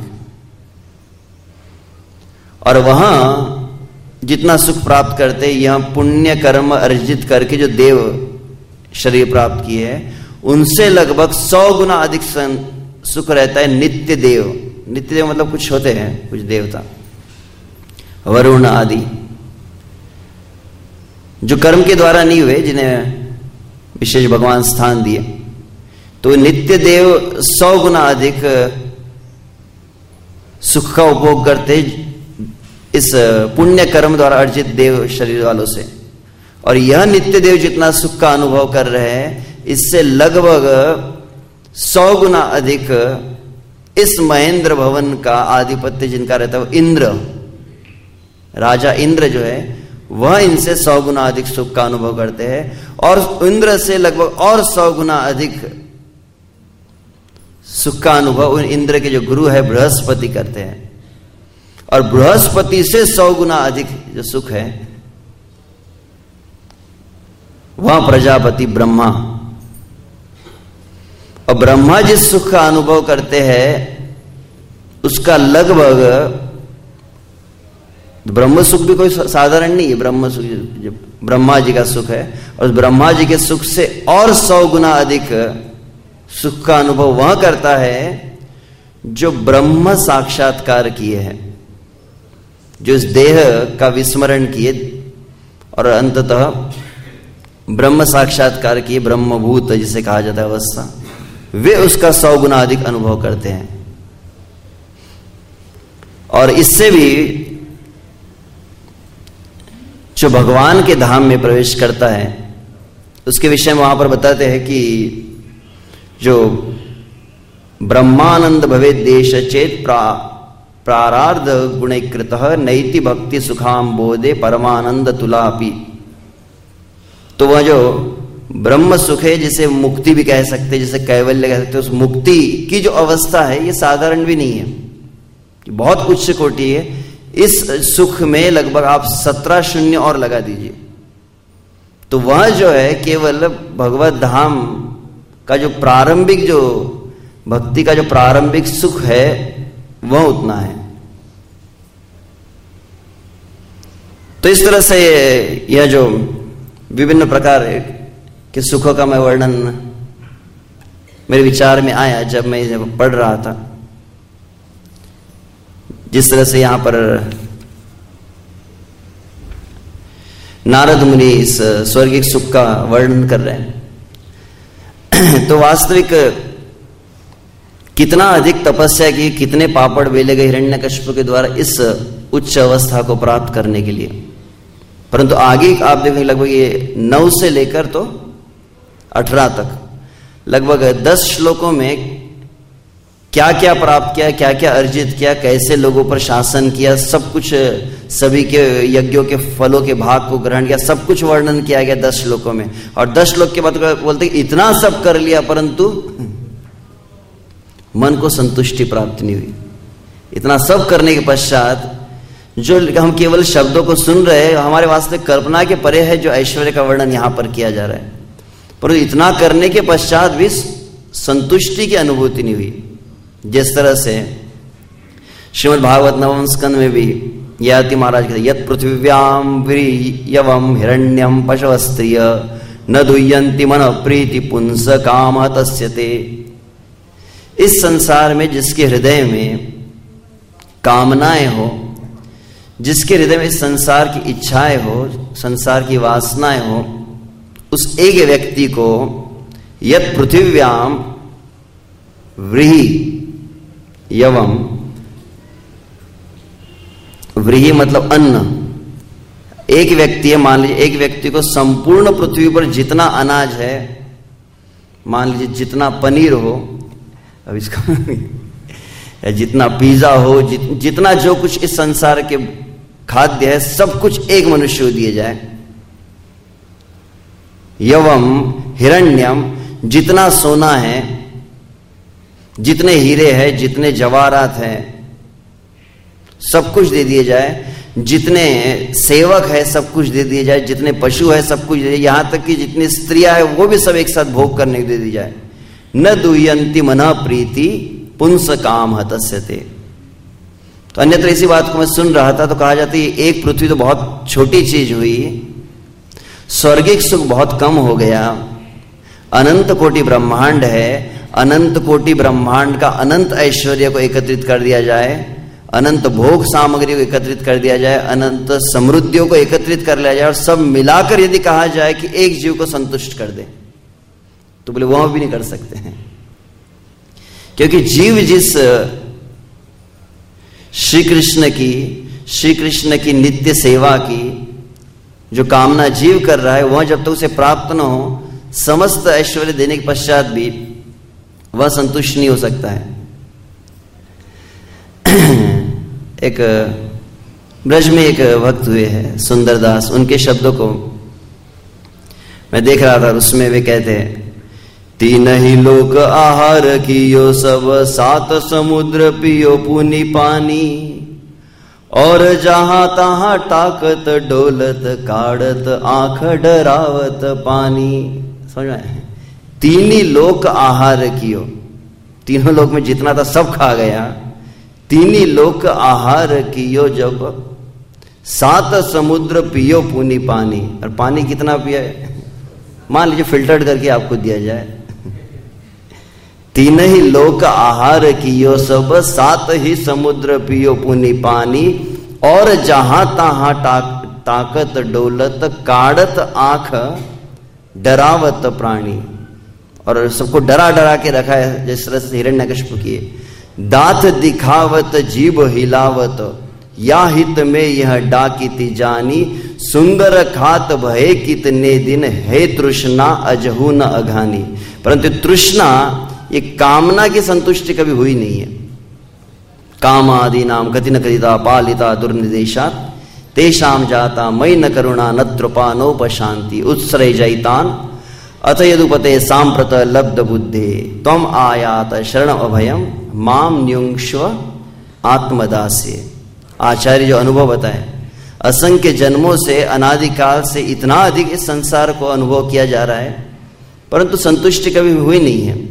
और वहां जितना सुख प्राप्त करते, यहां पुण्य कर्म अर्जित करके जो देव शरीर प्राप्त किए हैं, उनसे लगभग सौ गुना अधिक सुख रहता है नित्य देव। नित्य देव मतलब कुछ होते हैं, कुछ देवता, वरुण आदि, जो कर्म के द्वारा नहीं हुए, जिन्हें विशेष भगवान स्थान दिए। तो नित्य देव सौ गुना अधिक सुख का उपभोग करते इस पुण्य कर्म द्वारा अर्जित देव शरीर वालों से। और यह नित्य देव जितना सुख का अनुभव कर रहे हैं, इससे लगभग सौ गुना अधिक इस महेंद्र भवन का आधिपत्य जिनका रहता है, वो इंद्र, राजा इंद्र जो है, वह इनसे सौ गुना अधिक सुख का अनुभव करते हैं। और इंद्र से लगभग और सौ गुना अधिक सुख का अनुभव उन इंद्र के जो गुरु है बृहस्पति करते हैं। और बृहस्पति से सौ गुना अधिक जो सुख है वह प्रजापति ब्रह्मा। और ब्रह्मा जिस सुख का अनुभव करते हैं उसका लगभग, ब्रह्म सुख भी कोई साधारण नहीं है, ब्रह्म सुख जो ब्रह्मा जी का सुख है, और ब्रह्मा जी के सुख से और सौ गुना अधिक सुख का अनुभव वह करता है जो ब्रह्म साक्षात्कार किए हैं, जो इस देह का विस्मरण किए और अंततः ब्रह्म साक्षात्कार किए, ब्रह्मभूत जिसे कहा जाता है अवस्था, वे उसका सौ गुना अधिक अनुभव करते हैं। और इससे भी जो भगवान के धाम में प्रवेश करता है उसके विषय में वहां पर बताते हैं कि जो ब्रह्मानंद भवे देश चेत प्रा प्रारार्ध गुणकृत नैति भक्ति सुखाम बोधे परमानंद तुलापि। तो वह जो ब्रह्म सुख है, जिसे मुक्ति भी कह सकते, जिसे कैवल्य कह सकते, उस मुक्ति की जो अवस्था है ये साधारण भी नहीं है, बहुत उच्च कोटि है। इस सुख में लगभग आप सत्रह शून्य और लगा दीजिए तो वह जो है केवल भगवत धाम का जो प्रारंभिक, जो भक्ति का जो प्रारंभिक सुख है वह उतना है। तो इस तरह से यह जो विभिन्न प्रकार के सुखों का मैं वर्णन मेरे विचार में आया जब मैं इसे पढ़ रहा था। जिस तरह से यहां पर नारद मुनि इस स्वर्गिक सुख का वर्णन कर रहे हैं तो वास्तविक कितना अधिक तपस्या की, कितने पापड़ बेले गए हिरण्यकश्यप के द्वारा इस उच्च अवस्था को प्राप्त करने के लिए। परंतु आगे आप देखेंगे लगभग ये नौ से लेकर तो अठारह तक लगभग दस श्लोकों में क्या क्या प्राप्त किया, क्या क्या अर्जित किया, कैसे लोगों पर शासन किया, सब कुछ, सभी के यज्ञों के फलों के भाग को ग्रहण किया, सब कुछ वर्णन किया गया दस श्लोकों में। और दस श्लोक के बाद बोलते इतना सब कर लिया परंतु मन को संतुष्टि प्राप्त नहीं हुई। इतना सब करने के पश्चात जो हम केवल शब्दों को सुन रहे हैं, हमारे वास्ते कल्पना के परे है जो ऐश्वर्य का वर्णन यहां पर किया जा रहा है, परंतु इतना करने के पश्चात भी संतुष्टि की अनुभूति नहीं हुई। जिस तरह से श्रीमद् भागवत नवम स्कंद में भी याति महाराज कहते यत् पृथिव्याम वीर्यवम हिरण्यम पशवस्त्रिय न दुह्यन्ति मन प्रीति पुंस काम तस्यते। इस संसार में जिसके हृदय में कामनाएं हो, जिसके हृदय में इस संसार की इच्छाएं हो, संसार की वासनाएं हो, उस एक व्यक्ति को यत् पृथिव्याम व्रीहि यवम, व्रीहि मतलब अन्न, एक व्यक्ति है, मान लीजिए एक व्यक्ति को संपूर्ण पृथ्वी पर जितना अनाज है, मान लीजिए जितना पनीर हो, अब इसका जितना पिज्जा हो, जित, जितना जो कुछ इस संसार के खाद्य है सब कुछ एक मनुष्य को दिए जाए। यवम हिरण्यम, जितना सोना है, जितने हीरे हैं, जितने जवाहरात हैं, सब कुछ दे दिए जाए। जितने सेवक है सब कुछ दे दिए जाए, जितने पशु है सब कुछ दे दिए, यहां तक कि जितनी स्त्रियां है वो भी सब एक साथ भोग करने दे दी जाए। न दुह्यन्ति मनः प्रीति पुंस काम हतस्यते। तो अन्यत्र इसी बात को मैं सुन रहा था तो कहा जाता है एक पृथ्वी तो बहुत छोटी चीज हुई, स्वर्गिक सुख बहुत कम हो गया। अनंत कोटि ब्रह्मांड है, अनंत कोटि ब्रह्मांड का अनंत ऐश्वर्य को एकत्रित कर दिया जाए, अनंत भोग सामग्री को एकत्रित कर दिया जाए, अनंत समृद्धियों को एकत्रित कर लिया जाए और सब मिलाकर यदि कहा जाए कि एक जीव को संतुष्ट कर दे तो बोले वह भी नहीं कर सकते हैं। क्योंकि जीव जिस श्री कृष्ण की श्री कृष्ण की नित्य सेवा की जो कामना जीव कर रहा है, वह जब तक उसे प्राप्त न हो, समस्त ऐश्वर्य देने के पश्चात भी वह संतुष्ट नहीं हो सकता है। एक ब्रज में एक भक्त हुए हैं सुंदरदास, उनके शब्दों को मैं देख रहा था, उसमें वे कहते हैं तीन ही लोक आहार कियो सब, सात समुद्र पियो पुनि पानी, और जहां तहां ताकत डोलत, काढ़त आंख डरावत पानी। समझ में? तीन ही लोक आहार कियो, तीनों लोक में जितना था सब खा गया। तीन ही लोक आहार कियो जब, सात समुद्र पियो पुनि पानी। और पानी कितना पिया है? मान लीजिए फिल्टर्ड करके आपको दिया जाए। तीन ही लोक आहार कियो सब, सात ही समुद्र पियो पुनि पानी, और जहां तहां ताक, ताकत डोलत, काढ़त आंख डरावत प्राणी। और सबको डरा डरा के रखा है, जिस तरह से हिरण्यकश्यप किए, दात दिखावत जीव हिलावत, या हित में यह डाकिति जानी, सुंदर खात भय कितने दिन, है तृष्णा अजहू न अघानी। परंतु तृष्णा, ये कामना की संतुष्टि कभी हुई नहीं है। काम आदि नाम गति न करिता पालिता दुर्निदेशात, तेषाम जाता मई न करुणा न त्रुपा नोपशांति, उत्सरे जयतान अथ यदुपते सांप्रत लब्ध बुद्धे, तम आयात शरण अभयम माम न्युंक्ष्व आत्मदास्य। आचार्य जो अनुभव बताए, असंख्य जन्मों से अनादिकाल से इतना अधिक इस संसार को अनुभव किया जा रहा है, परंतु संतुष्टि कभी हुई नहीं है।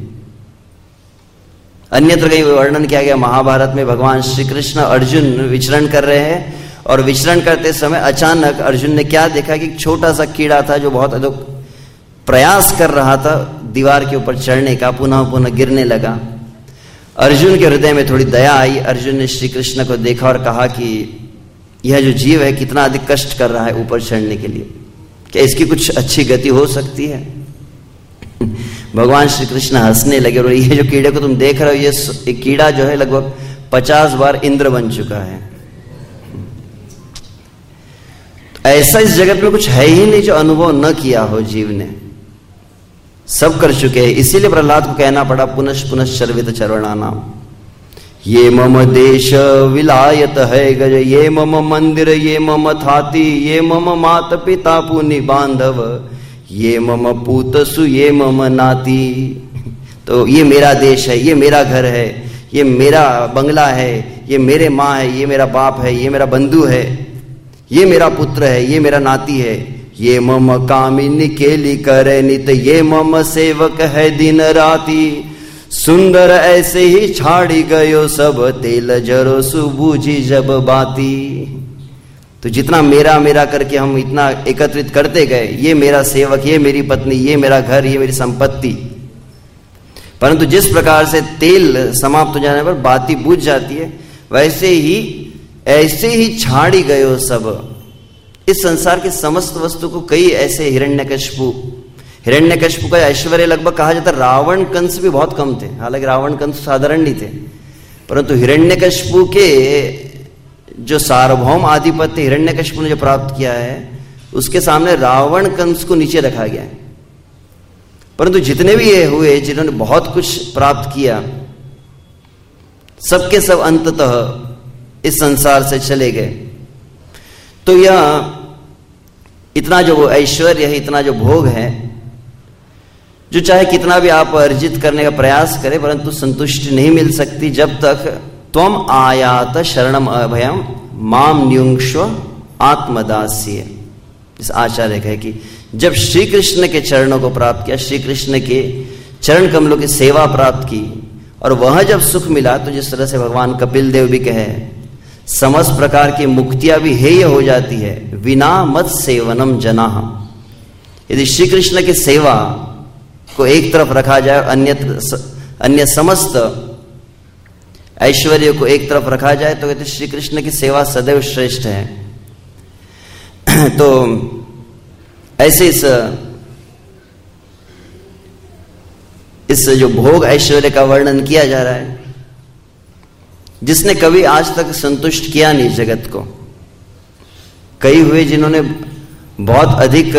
अन्यत्र कहीं वर्णन किया गया महाभारत में, भगवान श्री कृष्ण अर्जुन विचरण कर रहे हैं और विचरण करते समय अचानक अर्जुन ने क्या देखा कि एक छोटा सा कीड़ा था जो बहुत अधिक प्रयास कर रहा था दीवार के ऊपर चढ़ने का, पुनः पुनः गिरने लगा। अर्जुन के हृदय में थोड़ी दया आई। अर्जुन ने श्री कृष्ण को देखा और कहा कि यह जो जीव है कितना अधिक कष्ट कर रहा है ऊपर चढ़ने के लिए, क्या इसकी कुछ अच्छी गति हो सकती है? भगवान श्री कृष्ण हंसने लगे और ये जो कीड़े को तुम देख रहे हो, ये एक कीड़ा जो है लगभग पचास बार इंद्र बन चुका है। ऐसा इस जगत में कुछ है ही नहीं जो अनुभव न किया हो जीव ने, सब कर चुके हैं। इसीलिए प्रहलाद को कहना पड़ा पुनः पुनः शर्वित चरवणा नाम, ये मम देश विलायत है गज, ये मम मंदिर ये मम थाती, ये मम मात पिता पुनि बांधव, ये मम पूतसु ये मम नाती। तो ये मेरा देश है, ये मेरा घर है, ये मेरा बंगला है, ये मेरे माँ है, ये मेरा बाप है, ये मेरा बंधु है, ये मेरा पुत्र है, ये मेरा नाती है, ये मम कामिनी केली करे नित, ये मम सेवक है दिन राती, सुंदर ऐसे ही छाड़ी गयो सब, तेल जरो सुबूझी जब बाती। तो जितना मेरा मेरा करके हम इतना एकत्रित करते गए, ये मेरा सेवक, ये मेरी पत्नी, ये मेरा घर, ये मेरी संपत्ति, परंतु जिस प्रकार से तेल समाप्त हो जाने पर बाती बुझ जाती है, वैसे ही ऐसे ही छाड़ी गयो सब। इस संसार के समस्त वस्तु को कई ऐसे हिरण्यकशिपु हिरण्यकशिपु का ऐश्वर्य लगभग कहा जाता है रावण कंस भी बहुत कम थे। हालांकि रावण कंस साधारण नहीं थे, परंतु हिरण्यकशिपु के जो सार्वभौम आधिपत्य हिरण्यकशिपु ने जो प्राप्त किया है, उसके सामने रावण कंस को नीचे रखा गया है। परंतु जितने भी ये हुए जिन्होंने बहुत कुछ प्राप्त किया, सबके सब अंततः इस संसार से चले गए। तो यह इतना जो ऐश्वर्य है, इतना जो भोग है, जो चाहे कितना भी आप अर्जित करने का प्रयास करें, परंतु संतुष्टि नहीं मिल सकती जब तक त्वम आयात शरणम अभयम माम न्युंक्ष्व आत्मदास्य। इस आचार्य कहे कि जब श्री कृष्ण के चरणों को प्राप्त किया, श्री कृष्ण के चरण कमलों की सेवा प्राप्त की, और वह जब सुख मिला, तो जिस तरह से भगवान कपिल देव भी कहे, समस्त प्रकार की मुक्तियां भी हेय हो जाती है विना मत सेवनम जनाह। यदि श्री कृष्ण की सेवा को एक तरफ रखा जाए और अन्य अन्य समस्त ऐश्वर्य को एक तरफ रखा जाए, तो कहते श्री कृष्ण की सेवा सदैव श्रेष्ठ है। तो ऐसे इस इस जो भोग ऐश्वर्य का वर्णन किया जा रहा है, जिसने कभी आज तक संतुष्ट किया नहीं जगत को। कई हुए जिन्होंने बहुत अधिक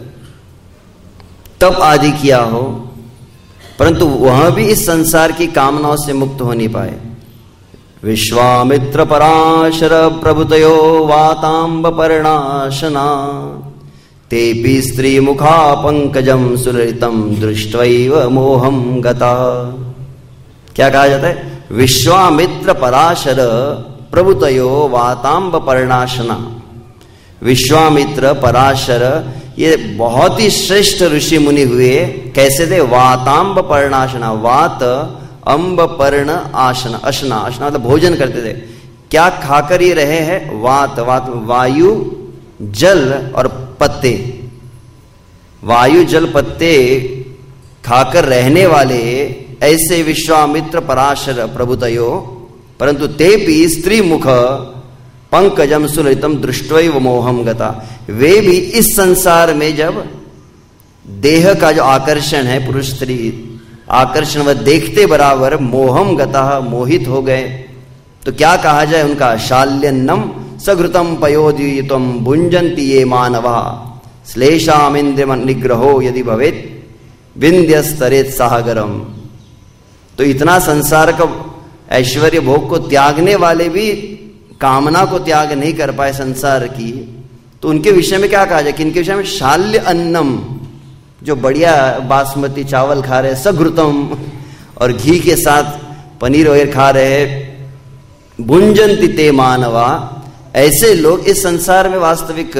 तप आदि किया हो, परंतु वह भी इस संसार की कामनाओं से मुक्त हो नहीं पाए। विश्वामित्र पराशर प्रभुतयो वातांब पर्णाशना, तेपि स्त्री मुखा पंकजम सुललितम दृष्ट्वैव मोहम गता। क्या कहा जाता है? विश्वामित्र पराशर प्रभुतयो वातांब पर्णाशना। विश्वामित्र पराशर ये बहुत ही श्रेष्ठ ऋषि मुनि हुए। कैसे थे? वातांब पर्णाशना, वात अंब पर्ण आशना, अशना अशना मतलब भोजन करते थे। क्या खाकर ये रहे हैं? वात, वात वायु जल और पत्ते, वायु जल पत्ते खाकर रहने वाले ऐसे विश्वामित्र पराशर प्रभुतयो, परंतु तेपि स्त्री मुख पंकजम सुललितम दृष्ट्वैव मोहम गता। वे भी इस संसार में जब देह का जो आकर्षण है पुरुष स्त्री आकर्षण व देखते बराबर मोहम गतः मोहित हो गए। तो क्या कहा जाए उनका? शाल्यन्नम सघृतम पयोदीतम भुंजन्ति ये मानवा श्लेषामिंद्रिय निग्रहो यदि भवेत विंध्यस्तरेत सागरम। तो इतना संसार का ऐश्वर्य भोग को त्यागने वाले भी कामना को त्याग नहीं कर पाए संसार की, तो उनके विषय में क्या कहा जाए? कि इनके विषय में शाल्य अन्नम, जो बढ़िया बासमती चावल खा रहे, सघृतम और घी के साथ पनीर वगैरह खा रहे, भुंजन्ति ते मानवा, ऐसे लोग इस संसार में वास्तविक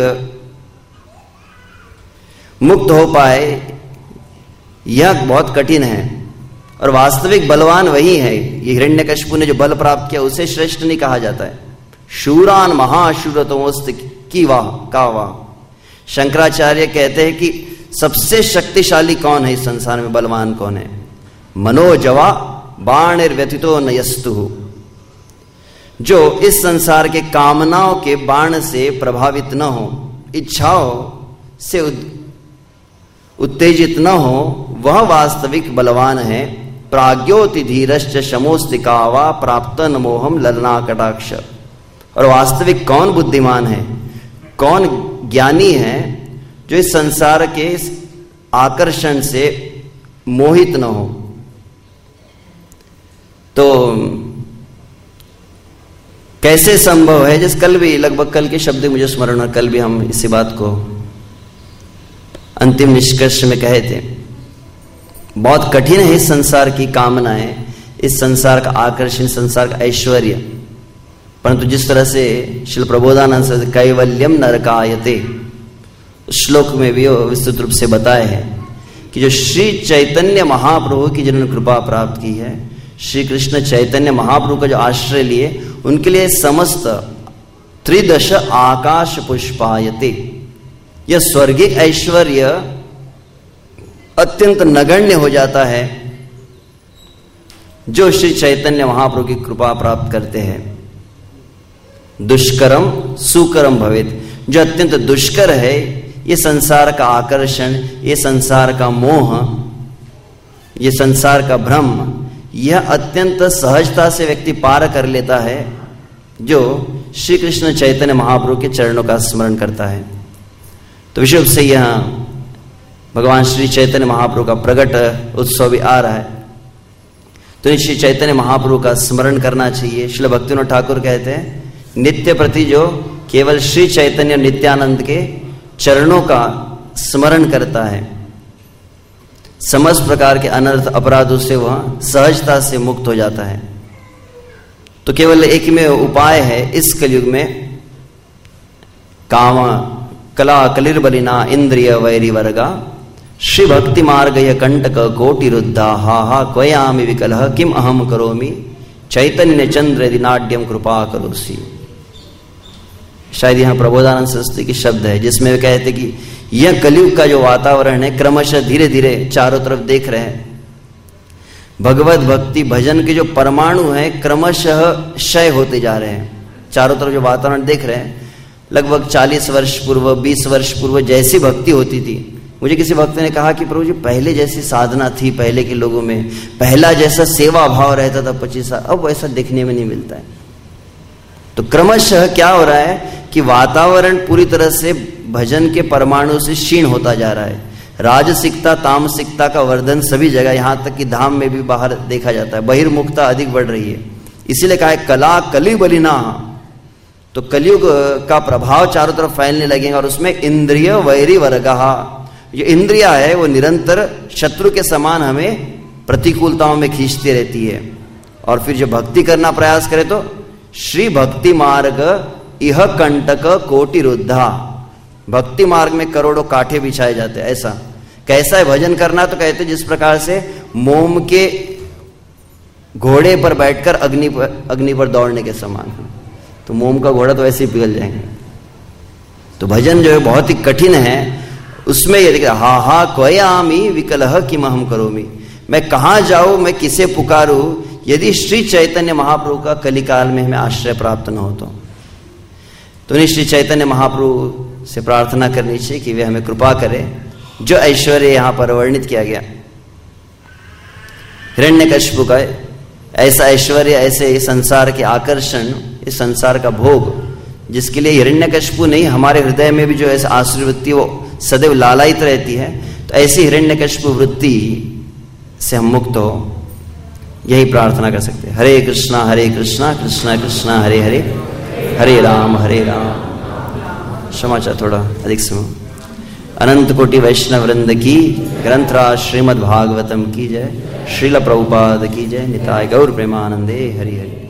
मुक्त हो पाए यह बहुत कठिन है। और वास्तविक बलवान वही है। ये हिरण्यकशिपु ने जो बल प्राप्त किया उसे श्रेष्ठ नहीं कहा जाता है। शूरान महाशूरतमोस्त की वाह का वाह। शंकराचार्य कहते हैं कि सबसे शक्तिशाली कौन है इस संसार में, बलवान कौन है? मनोजवा बाणिर्व्यथितो नयस्तु, जो इस संसार के कामनाओं के बाण से प्रभावित न हो, इच्छाओं से उत्तेजित न हो, वह वास्तविक बलवान है। प्राज्ञोति धीरश्च शमोस्तिकावा प्राप्तन मोहम ललना कटाक्ष। और वास्तविक कौन बुद्धिमान है, कौन ज्ञानी है, जो इस संसार के इस आकर्षण से मोहित न हो। तो कैसे संभव है? जिस कल भी लगभग कल के शब्द मुझे स्मरण है, कल भी हम इसी बात को अंतिम निष्कर्ष में कहे थे। बहुत कठिन है इस संसार की कामनाएं, इस संसार का आकर्षण, संसार का ऐश्वर्य, परंतु जिस तरह से श्रील प्रबोधानंद से कैवल्यम नरकायते श्लोक में भी विस्तृत रूप से बताए हैं कि जो श्री चैतन्य महाप्रभु की जिन्होंने कृपा प्राप्त की है, श्री कृष्ण चैतन्य महाप्रभु का जो आश्रय लिए, उनके लिए समस्त त्रिदश आकाश पुष्पायते, यह स्वर्गिक ऐश्वर्य अत्यंत नगण्य हो जाता है जो श्री चैतन्य महाप्रभु की कृपा प्राप्त करते हैं। दुष्करम सुकरम भवेत, जो अत्यंत दुष्कर है, ये संसार का आकर्षण, ये संसार का मोह, ये संसार का भ्रम, यह अत्यंत सहजता से व्यक्ति पार कर लेता है जो श्री कृष्ण चैतन्य महाप्रभु के चरणों का स्मरण करता है। तो विशेष रूप से यहाँ भगवान श्री चैतन्य महाप्रभु का प्रकट उत्सव भी आ रहा है, तो श्री चैतन्य महाप्रभु का स्मरण करना चाहिए। श्रील भक्तिविनोद ठाकुर कहते हैं, नित्य प्रति जो केवल श्री चैतन्य नित्यानंद के चरणों का स्मरण करता है, समस्त प्रकार के अनर्थ अपराधों से वह सहजता से मुक्त हो जाता है। तो केवल एक में उपाय है इस कलयुग में, काम कला कलिर्बलिना इंद्रिय वैरी वर्गा श्री भक्ति मार्ग कंटक कोटि रुद्धा हा हा क्वयामि विकलः किम अहम करोमि चैतन्य चंद्र दिनाड्यम कृपा करोसी। शायद यहाँ प्रबोधानंद सरस्वती की शब्द है जिसमें वे कहते कि यह कलयुग का जो वातावरण है, क्रमशः धीरे धीरे चारों तरफ देख रहे हैं, भगवत भक्ति भजन के जो परमाणु हैं क्रमशः क्षय होते जा रहे हैं। चारों तरफ जो वातावरण देख रहे हैं, लगभग चालीस वर्ष पूर्व, बीस वर्ष पूर्व जैसी भक्ति होती थी, मुझे किसी भक्त ने कहा कि प्रभु जी पहले जैसी साधना थी पहले के लोगों में, पहला जैसा सेवा भाव रहता था पच्चीस साल, अब वैसा देखने में नहीं मिलता है। तो क्रमशः क्या हो रहा है कि वातावरण पूरी तरह से भजन के परमाणु से क्षीण होता जा रहा है। राजसिकता तामसिकता का वर्धन सभी जगह, यहां तक कि धाम में भी बाहर देखा जाता है, बहिर्मुखता अधिक बढ़ रही है। इसीलिए कहा है कला कली बलिना, तो कलयुग का प्रभाव चारों तरफ फैलने लगेगा और उसमें इंद्रिय वैरी वर्गहा, जो इंद्रिया है वो निरंतर शत्रु के समान हमें प्रतिकूलताओं में खींचती रहती है। और फिर जो भक्ति करना प्रयास करे तो श्री भक्ति मार्ग इह कंटक कोटि रुद्धा, भक्ति मार्ग में करोड़ों कांटे बिछाए जाते हैं। ऐसा कैसा है भजन करना? तो कहते जिस प्रकार से मोम के घोड़े पर बैठकर अग्नि पर अग्नि पर दौड़ने के समान, तो मोम का घोड़ा तो ऐसे ही पिघल जाएंगे। तो भजन जो है बहुत ही कठिन है, उसमें ये देखिए हा हा क्वयामि विकलः किम अहम करोमि, मैं कहाँ जाऊं, मैं किसे पुकारूं, यदि श्री चैतन्य महाप्रभु का कलिकाल में हमें आश्रय प्राप्त न हो तो। तो श्री चैतन्य महाप्रभु से प्रार्थना करनी चाहिए कि वे हमें कृपा करें। जो ऐश्वर्य यहां पर वर्णित किया गया, हिरण्यकशिपु का ऐसा ऐश्वर्य, ऐसे संसार के आकर्षण, इस संसार का भोग, जिसके लिए हिरण्यकशिपु नहीं, हमारे हृदय में भी जो ऐसा आसुरी वृत्ति वो सदैव लालायित रहती है, तो ऐसी हिरण्यकशिपु वृत्ति से हम मुक्त हो, यही प्रार्थना कर सकते हैं। हरे कृष्णा हरे कृष्णा कृष्णा कृष्णा हरे हरे, हरे राम हरे राम। समाचार थोड़ा अधिक समय। अनंत कोटि वैष्णव वृंद की, ग्रंथराज श्रीमद् भागवतम की जय, श्रील प्रभुपाद की जय, निताय गौर प्रेमानंदे हरि हरि।